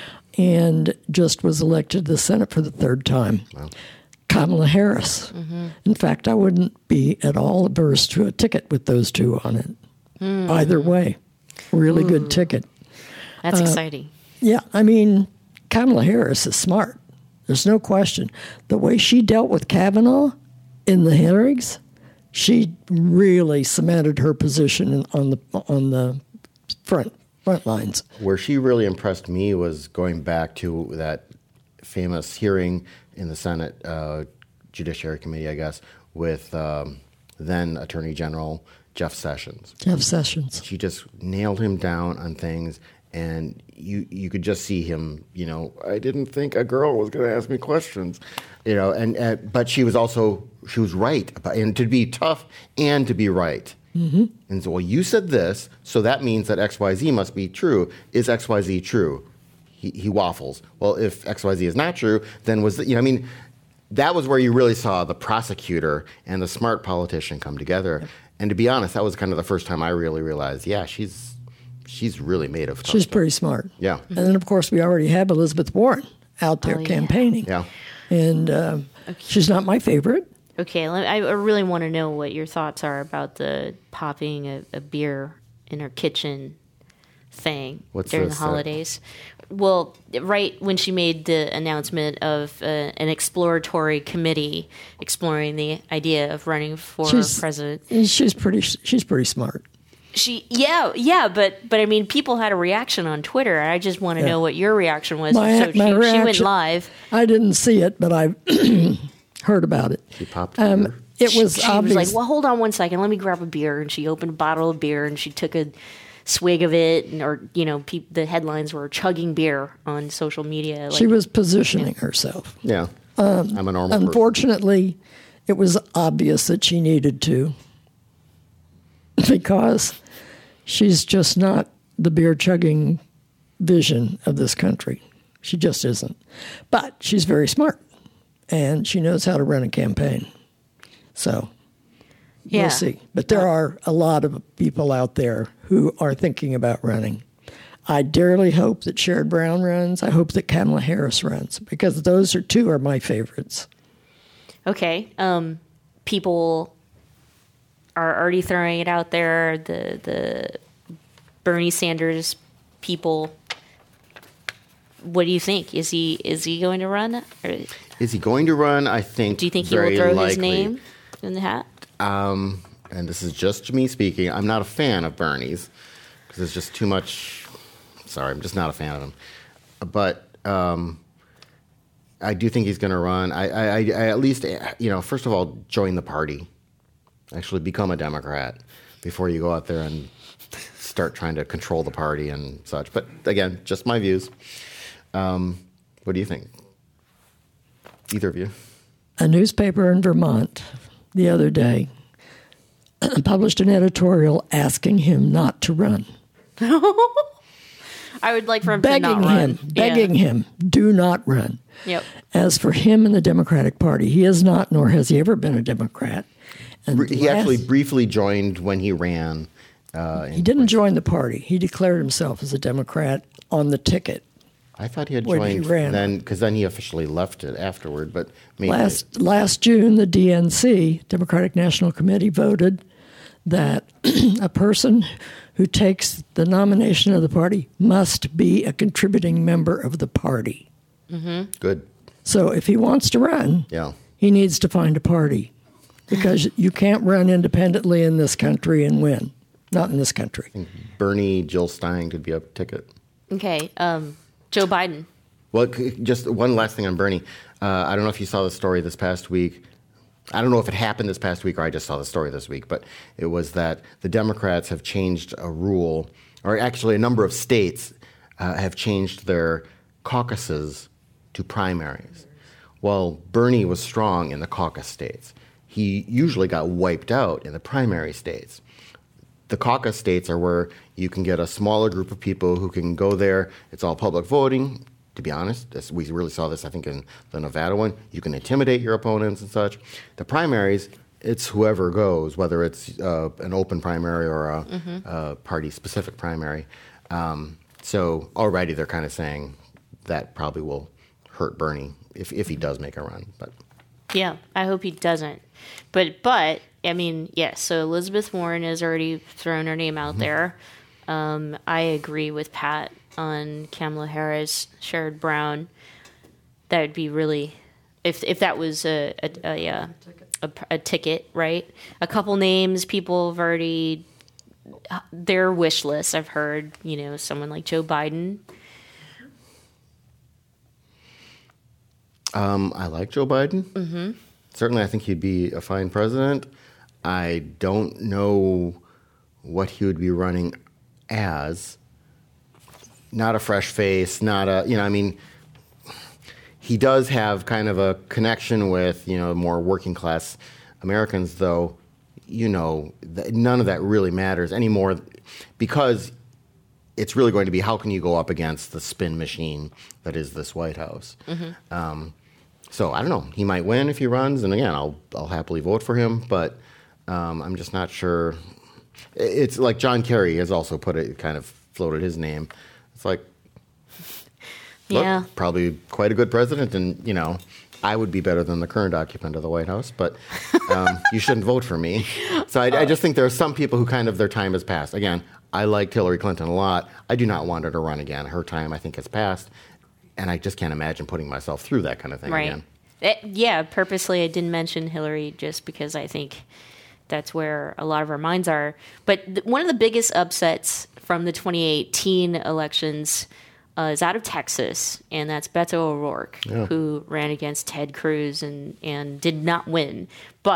Speaker 3: and just was elected to the Senate for the third time.
Speaker 2: Wow.
Speaker 3: Kamala Harris. In fact, I wouldn't be at all averse to a ticket with those two on it. Either way, really good ticket.
Speaker 1: That's exciting.
Speaker 3: Yeah, I mean, Kamala Harris is smart. There's no question. The way she dealt with Kavanaugh in the hearings, she really cemented her position on the front lines.
Speaker 2: Where she really impressed me was going back to that famous hearing in the Senate Judiciary Committee, I guess, with then Attorney General Jeff Sessions.
Speaker 3: Jeff Sessions.
Speaker 2: She just nailed him down on things, and you could just see him. I didn't think a girl was going to ask me questions, but she was right, and to be tough and to be right. Mm-hmm. And so, well, you said this, so that means that XYZ must be true. Is XYZ true? He waffles. Well, if XYZ is not true, then that was where you really saw the prosecutor and the smart politician come together. And to be honest, that was kind of the first time I really realized, yeah, she's really made of tough
Speaker 3: She's
Speaker 2: stuff.
Speaker 3: pretty smart.
Speaker 2: Yeah.
Speaker 3: And then, of course, we already have Elizabeth Warren out there campaigning.
Speaker 2: Yeah.
Speaker 3: And she's not my favorite.
Speaker 1: Okay, I really want to know what your thoughts are about the popping a beer in her kitchen thing during the holidays. Well, right when she made the announcement of an exploratory committee exploring the idea of running for president,
Speaker 3: she's pretty smart.
Speaker 1: But I mean, people had a reaction on Twitter. I just want to know what your reaction was. She went live.
Speaker 3: I didn't see it, but I heard about it.
Speaker 2: She popped beer.
Speaker 3: It was
Speaker 1: she
Speaker 3: obvious.
Speaker 1: was like, well, hold on one second. Let me grab a beer. And she opened a bottle of beer and she took a swig of it, or the headlines were chugging beer on social media.
Speaker 3: She was positioning herself.
Speaker 2: Yeah. I'm a normal person.
Speaker 3: Unfortunately, it was obvious that she needed to, because she's just not the beer chugging vision of this country. She just isn't. But she's very smart, and she knows how to run a campaign. So we'll see. But there are a lot of people out there who are thinking about running. I dearly hope that Sherrod Brown runs. I hope that Kamala Harris runs, because those two are my favorites.
Speaker 1: Okay. People are already throwing it out there. The Bernie Sanders people. What do you think? Is he going to run? Or
Speaker 2: is he going to run? I think.
Speaker 1: Do you think he will throw his name in the hat?
Speaker 2: And this is just me speaking. I'm not a fan of Bernie's because there's just too much. Sorry, I'm just not a fan of him. But I do think he's going to run. I at least, first of all, join the party. Actually become a Democrat before you go out there and start trying to control the party and such. But again, just my views. What do you think? Either of you?
Speaker 3: A newspaper in Vermont the other day published an editorial asking him not to run.
Speaker 1: I would like for him to not run.
Speaker 3: Begging him, do not run.
Speaker 1: Yep.
Speaker 3: As for him and the Democratic Party, he is not, nor has he ever been a Democrat. And
Speaker 2: he actually briefly joined when he ran.
Speaker 3: He didn't join the party. He declared himself as a Democrat on the ticket.
Speaker 2: I thought he had joined then, because then he officially left it afterward. But maybe
Speaker 3: last June, the DNC, Democratic National Committee, voted that a person who takes the nomination of the party must be a contributing member of the party.
Speaker 1: Mm-hmm.
Speaker 2: Good.
Speaker 3: So if he wants to run, he needs to find a party, because you can't run independently in this country and win. Not in this country.
Speaker 2: I think Bernie, Jill Stein could be a ticket.
Speaker 1: Okay. Joe Biden.
Speaker 2: Well, just one last thing on Bernie. I don't know if you saw the story this past week. I don't know if it happened this past week or I just saw the story this week, but it was that the Democrats have changed a rule, or actually a number of states have changed their caucuses to primaries. Well, Bernie was strong in the caucus states. He usually got wiped out in the primary states. The caucus states are where you can get a smaller group of people who can go there. It's all public voting, to be honest. We really saw this, I think, in the Nevada one. You can intimidate your opponents and such. The primaries, it's whoever goes, whether it's an open primary or a party-specific primary. So already they're kind of saying that probably will hurt Bernie if he does make a run. But
Speaker 1: yeah, I hope he doesn't. But I mean, yes, so Elizabeth Warren has already thrown her name out there. I agree with Pat on Kamala Harris, Sherrod Brown. That would be really, if that was a ticket, right? A couple names people have already, their wish list, I've heard, someone like Joe Biden.
Speaker 2: I like Joe Biden.
Speaker 1: Mm-hmm.
Speaker 2: Certainly, I think he'd be a fine president. I don't know what he would be running as. Not a fresh face, not a, he does have kind of a connection with, more working class Americans, though, none of that really matters anymore, because it's really going to be how can you go up against the spin machine that is this White House. Mm-hmm. So I don't know. He might win if he runs, and again, I'll happily vote for him. But I'm just not sure. It's like John Kerry has also kind of floated his name. It's like, look, probably quite a good president, and I would be better than the current occupant of the White House. But you shouldn't vote for me. So I just think there are some people who kind of their time has passed. Again, I liked Hillary Clinton a lot. I do not want her to run again. Her time, I think, has passed. And I just can't imagine putting myself through that kind of thing again.
Speaker 1: Purposely I didn't mention Hillary just because I think that's where a lot of our minds are. But one of the biggest upsets from the 2018 elections is out of Texas, and that's Beto O'Rourke, who ran against Ted Cruz and did not win. But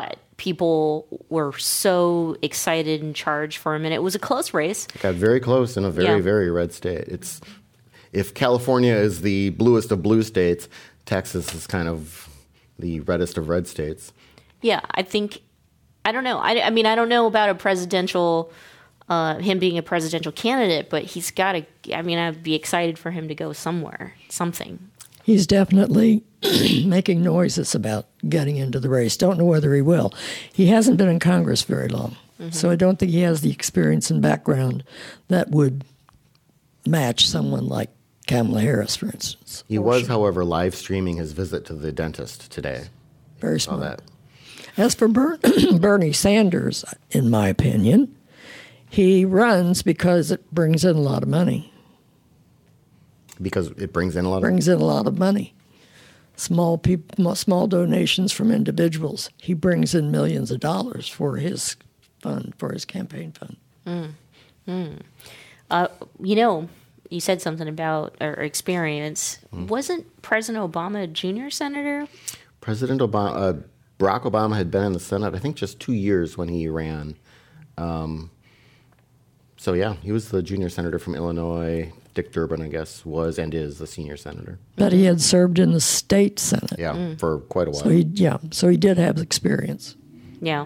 Speaker 1: people were so excited and charged for him, and it was a close race.
Speaker 2: It got very close in a very, very red state. If California is the bluest of blue states, Texas is kind of the reddest of red states.
Speaker 1: Yeah, I don't know. I mean, I don't know about a presidential, him being a presidential candidate, but he's got to, I mean, I'd be excited for him to go somewhere, something.
Speaker 3: He's definitely making noises about getting into the race. Don't know whether he will. He hasn't been in Congress very long, so I don't think he has the experience and background that would match someone like Kamala Harris, for instance.
Speaker 2: He was, however, live streaming his visit to the dentist today.
Speaker 3: Very
Speaker 2: Saw
Speaker 3: smart.
Speaker 2: that.
Speaker 3: As for Bernie Sanders, in my opinion, he runs because it brings in a lot of money.
Speaker 2: Because it brings in a lot
Speaker 3: of money. Small donations from individuals. He brings in millions of dollars for his fund, for his campaign fund.
Speaker 1: You said something about our experience. Wasn't President Obama a junior senator?
Speaker 2: President Obama, Barack Obama had been in the Senate, I think, just 2 years when he ran. So yeah, he was the junior senator from Illinois. Dick Durbin, I guess, was and is the senior senator.
Speaker 3: But he had served in the state Senate.
Speaker 2: Yeah, for quite a while.
Speaker 3: So he did have experience.
Speaker 1: Yeah.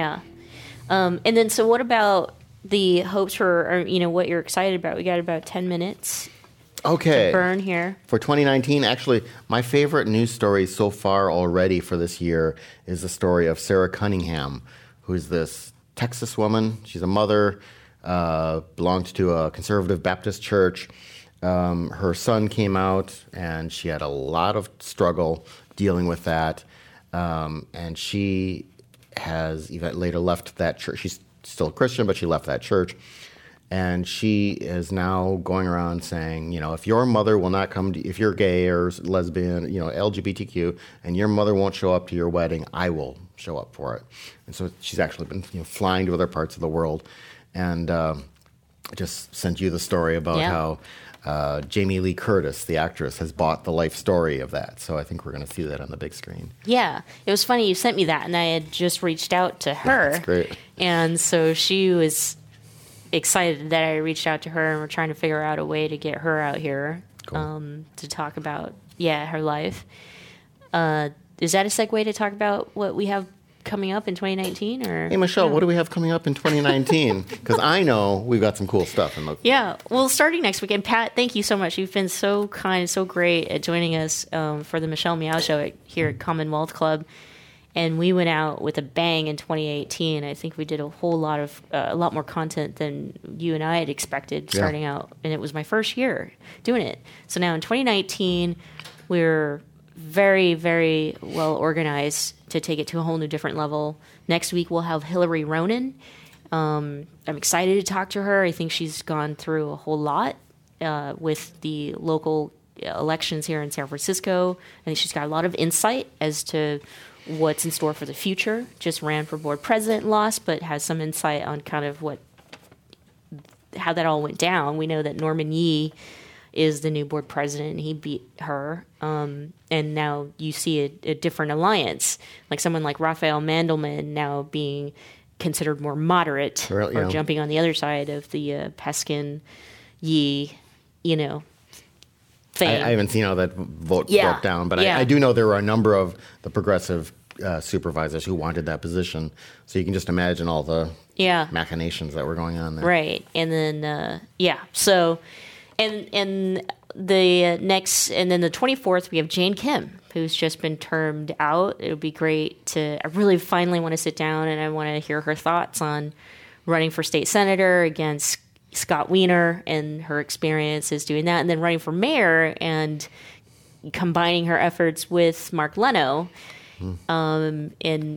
Speaker 1: And then, so what about the hopes for, or, what you're excited about? We got about 10 minutes
Speaker 2: Okay.
Speaker 1: to burn here.
Speaker 2: For 2019, actually, my favorite news story so far already for this year is the story of Sarah Cunningham, who's this Texas woman. She's a mother, belonged to a conservative Baptist church. Her son came out, and she had a lot of struggle dealing with that. And she has even later left that church. She's still a Christian, but she left that church. And she is now going around saying, if your mother will not come, if you're gay or lesbian, LGBTQ, and your mother won't show up to your wedding, I will show up for it. And so she's actually been flying to other parts of the world. And I just sent you the story about how Jamie Lee Curtis, the actress, has bought the life story of that. So I think we're going to see that on the big screen.
Speaker 1: Yeah. It was funny. You sent me that, and I had just reached out to her.
Speaker 2: That's great.
Speaker 1: And so she was excited that I reached out to her, and we're trying to figure out a way to get her out here to talk about, her life. Is that a segue to talk about what we have coming up in 2019? Or
Speaker 2: hey, Michelle, what do we have coming up in 2019? Because I know we've got some cool stuff.
Speaker 1: Well, starting next weekend, Pat, thank you so much. You've been so kind, so great at joining us for the Michelle Meow Show here at Commonwealth Club. And we went out with a bang in 2018. I think we did a lot more content than you and I had expected starting out. And it was my first year doing it. So now in 2019, we're very, very well organized to take it to a whole new different level. Next week, we'll have Hillary Ronan. I'm excited to talk to her. I think she's gone through a whole lot with the local elections here in San Francisco. I think she's got a lot of insight as to what's in store for the future. Just ran for board president, lost, but has some insight on kind of how that all went down. We know that Norman Yee is the new board president, and he beat her. And now you see a different alliance, like someone like Raphael Mandelman now being considered more moderate, or jumping on the other side of the Peskin Yee, thing.
Speaker 2: I haven't seen how that vote broke down, but I do know there were a number of the progressive supervisors who wanted that position. So you can just imagine all the machinations that were going on there.
Speaker 1: Right. And then, so, and the next, and then the 24th, we have Jane Kim, who's just been termed out. It would be great I really finally want to sit down, and I want to hear her thoughts on running for state senator against Scott Wiener and her experiences doing that, and then running for mayor and combining her efforts with Mark Leno. And,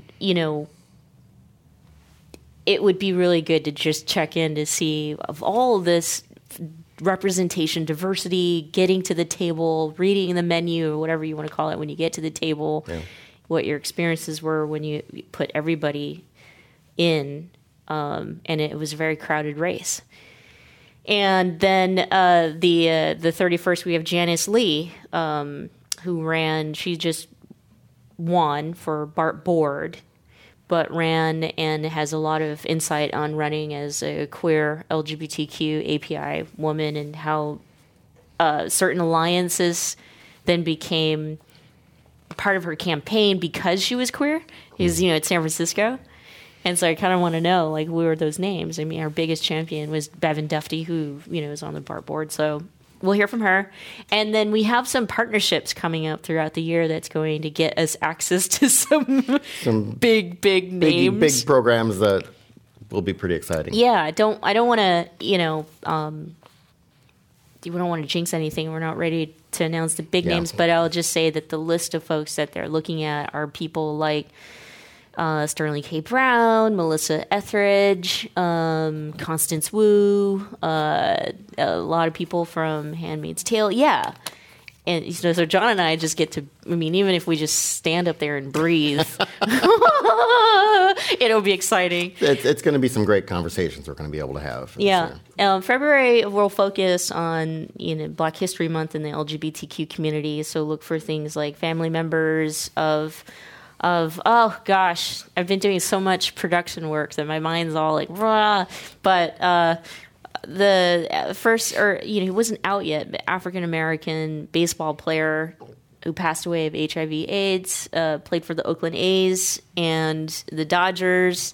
Speaker 1: it would be really good to just check in to see of all of this representation, diversity, getting to the table, reading the menu, or whatever you want to call it when you get to the table, what your experiences were when you put everybody in. And it was a very crowded race. And then the 31st, we have Janice Lee, who ran. She just won for Bart Board, but ran and has a lot of insight on running as a queer LGBTQ API woman, and how certain alliances then became part of her campaign because she was queer. Because, it's San Francisco. And so I kind of want to know, like, who are those names? I mean, our biggest champion was Bevan Dufty, who, is on the BART board. So we'll hear from her. And then we have some partnerships coming up throughout the year that's going to get us access to some big names.
Speaker 2: Big programs that will be pretty exciting.
Speaker 1: Yeah, I don't want to, we don't want to jinx anything. We're not ready to announce the big names, but I'll just say that the list of folks that they're looking at are people like Sterling K. Brown, Melissa Etheridge, Constance Wu, a lot of people from Handmaid's Tale. Yeah. And so John and I just get to, even if we just stand up there and breathe, it'll be exciting.
Speaker 2: It's going to be some great conversations we're going to be able to have.
Speaker 1: Yeah. February, we'll focus on, Black History Month in the LGBTQ community. So look for things like family members of oh gosh, I've been doing so much production work that my mind's all like rah. But the first, he wasn't out yet, but African American baseball player who passed away of HIV/AIDS, played for the Oakland A's and the Dodgers.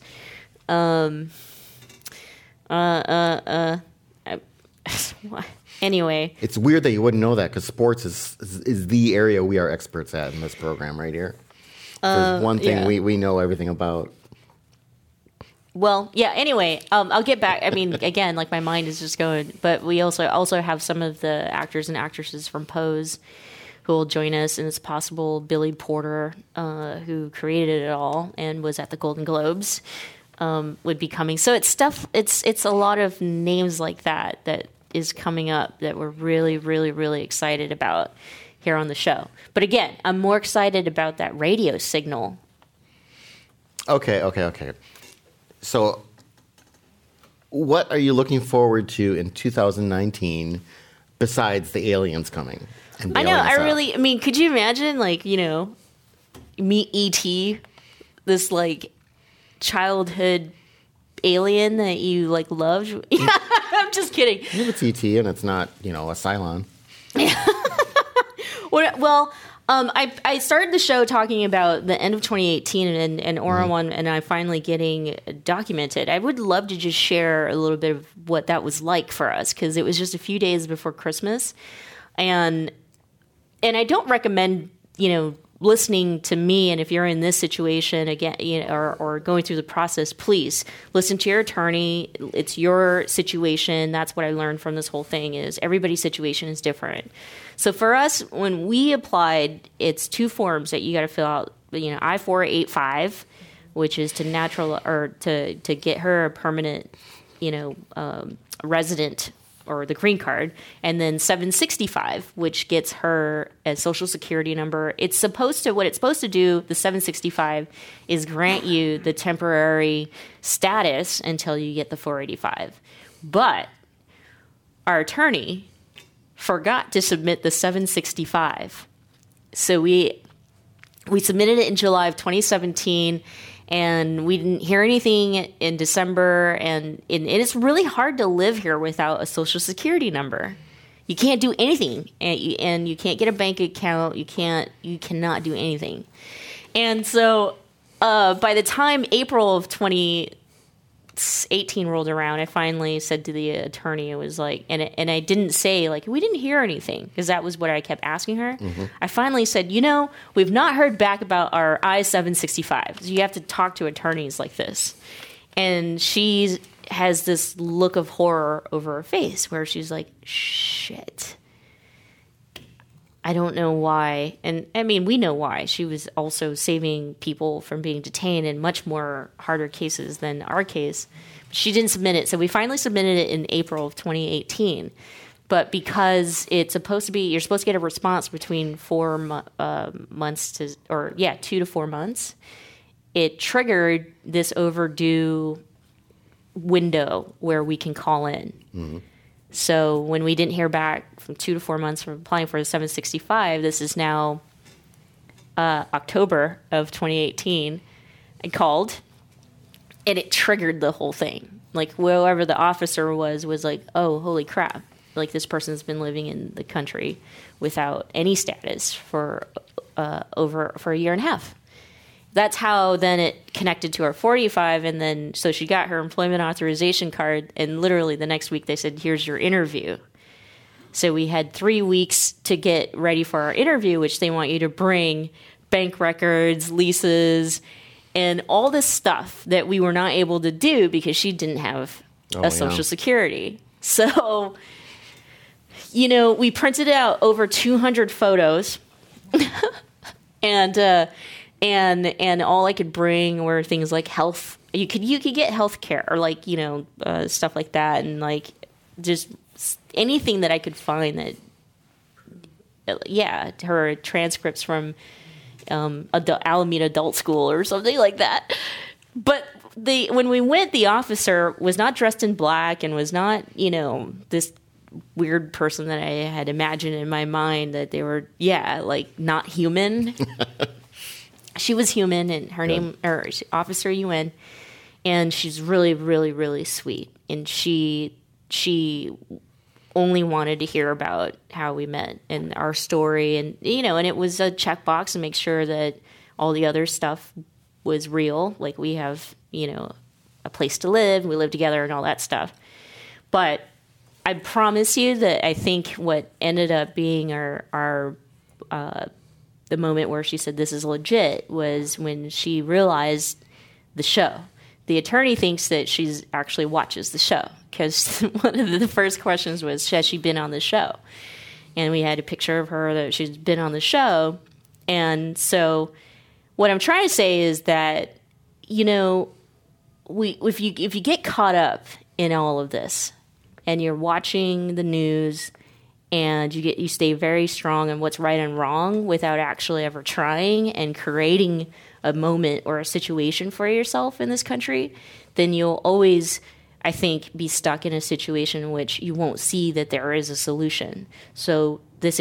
Speaker 1: Anyway,
Speaker 2: it's weird that you wouldn't know that, because sports is the area we are experts at in this program right here. There's one thing we know everything about.
Speaker 1: Well, yeah. Anyway, I'll get back. Again, like my mind is just going. But we also have some of the actors and actresses from Pose who will join us, and it's possible Billy Porter, who created it all and was at the Golden Globes, would be coming. So it's stuff. It's a lot of names like that is coming up that we're really, really, really excited about here on the show. But again, I'm more excited about that radio signal.
Speaker 2: Okay. So what are you looking forward to in 2019 besides the aliens coming?
Speaker 1: I know. Could you imagine, meet E.T., this, childhood alien that you, loved? I'm just kidding.
Speaker 2: It's E.T. and it's not, a Cylon.
Speaker 1: Well, I started the show talking about the end of 2018 and Aura and I finally getting documented. I would love to just share a little bit of what that was like for us, because it was just a few days before Christmas. And I don't recommend, listening to me. And if you're in this situation again, or going through the process, please listen to your attorney. It's your situation. That's what I learned from this whole thing, is everybody's situation is different. So for us, when we applied, it's 2 forms that you got to fill out. I-485, which is to get her a permanent, resident or the green card, and then 765, which gets her a social security number. What it's supposed to do, the 765, is grant you the temporary status until you get the 485. But our attorney forgot to submit the 765. So we submitted it in July of 2017, and we didn't hear anything in December. And it's really hard to live here without a social security number. You can't do anything, and you can't get a bank account. You cannot do anything. And so by the time April of 2018 rolled around, I finally said to the attorney, it was like, and I didn't say, we didn't hear anything, because that was what I kept asking her. Mm-hmm. I finally said, we've not heard back about our I-765. So you have to talk to attorneys like this. And she has this look of horror over her face where she's like, shit. I don't know why. And we know why. She was also saving people from being detained in much more harder cases than our case. She didn't submit it. So we finally submitted it in April of 2018. But because it's supposed to be, you're supposed to get a response between 4 months 2 to 4 months. It triggered this overdue window where we can call in. Mm-hmm. So when we didn't hear back from 2 to 4 months from applying for the 765, this is now October of 2018. I called And it triggered the whole thing. Like, whoever the officer was like, oh, holy crap. Like, this person's been living in the country without any status for a year and a half. That's how then it connected to our 45. And then, so she got her employment authorization card. And literally the next week they said, here's your interview. So we had 3 weeks to get ready for our interview, which they want you to bring bank records, leases, and all this stuff that we were not able to do because she didn't have a Social Security. So, you know, we printed out over 200 photos, and all I could bring were things like health. You could get health care or like, you know, stuff like that, and like just anything that I could find that, her transcripts from Alameda Adult School or something like that. But when we went, the officer was not dressed in black and was not, you know, this weird person that I had imagined in my mind that they were, like not human. She was human, and her name, or Officer Yuen, and she's really, really, really sweet. And she only wanted to hear about how we met and our story, and you know, and it was a checkbox to make sure that all the other stuff was real. Like, we have, you know, a place to live, we live together, and all that stuff. But I promise you that I think what ended up being our the moment where she said this is legit was when she realized the show. The attorney thinks that she's actually watches the show, because one of the first questions was, has she been on the show? And we had a picture of her that she's been on the show. And so what I'm trying to say is that, you know, if you get caught up in all of this and you're watching the news and you stay very strong on what's right and wrong without actually ever trying and creating a moment or a situation for yourself in this country, then you'll always, I think, be stuck in a situation in which you won't see that there is a solution. So this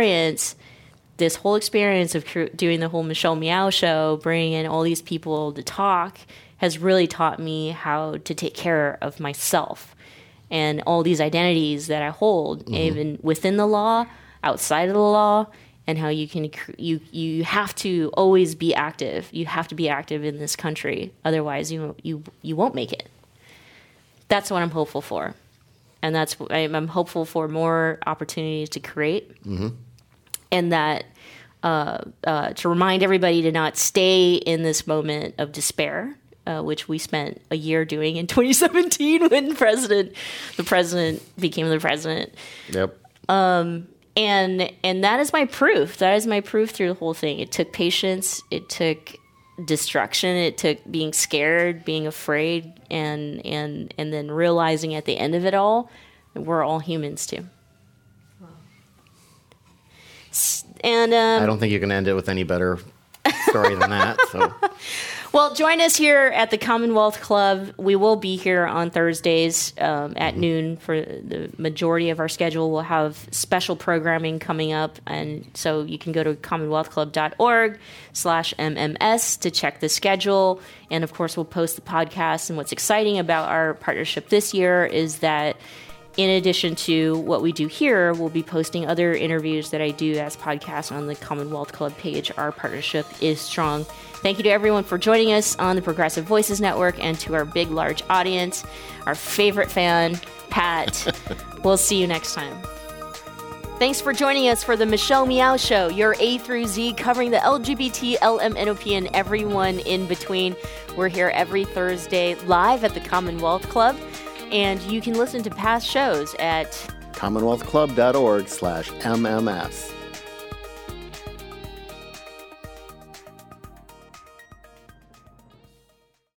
Speaker 1: whole experience of doing the whole Michelle Meow show, bringing in all these people to talk, has really taught me how to take care of myself and all these identities that I hold, even within the law, outside of the law, and how you have to always be active. You have to be active in this country, otherwise you won't make it. That's what I'm hopeful for, and I'm hopeful for more opportunities to create, and that to remind everybody to not stay in this moment of despair. Which we spent a year doing in 2017 when the president became the president.
Speaker 2: Yep.
Speaker 1: And that is my proof. That is my proof through the whole thing. It took patience. It took destruction. It took being scared, being afraid, and then realizing at the end of it all, we're all humans too. Wow. And
Speaker 2: I don't think you can end it with any better story than that. So.
Speaker 1: Well, join us here at the Commonwealth Club. We will be here on Thursdays at noon for the majority of our schedule. We'll have special programming coming up, and so you can go to commonwealthclub.org/MMS to check the schedule. And, of course, we'll post the podcast. And what's exciting about our partnership this year is that in addition to what we do here, we'll be posting other interviews that I do as podcasts on the Commonwealth Club page. Our partnership is strong. Thank you to everyone for joining us on the Progressive Voices Network, and to our big, large audience, our favorite fan, Pat. We'll see you next time. Thanks for joining us for the Michelle Meow Show, your A through Z covering the LGBT, LMNOP, and everyone in between. We're here every Thursday live at the Commonwealth Club. And you can listen to past shows at
Speaker 2: commonwealthclub.org/MMS.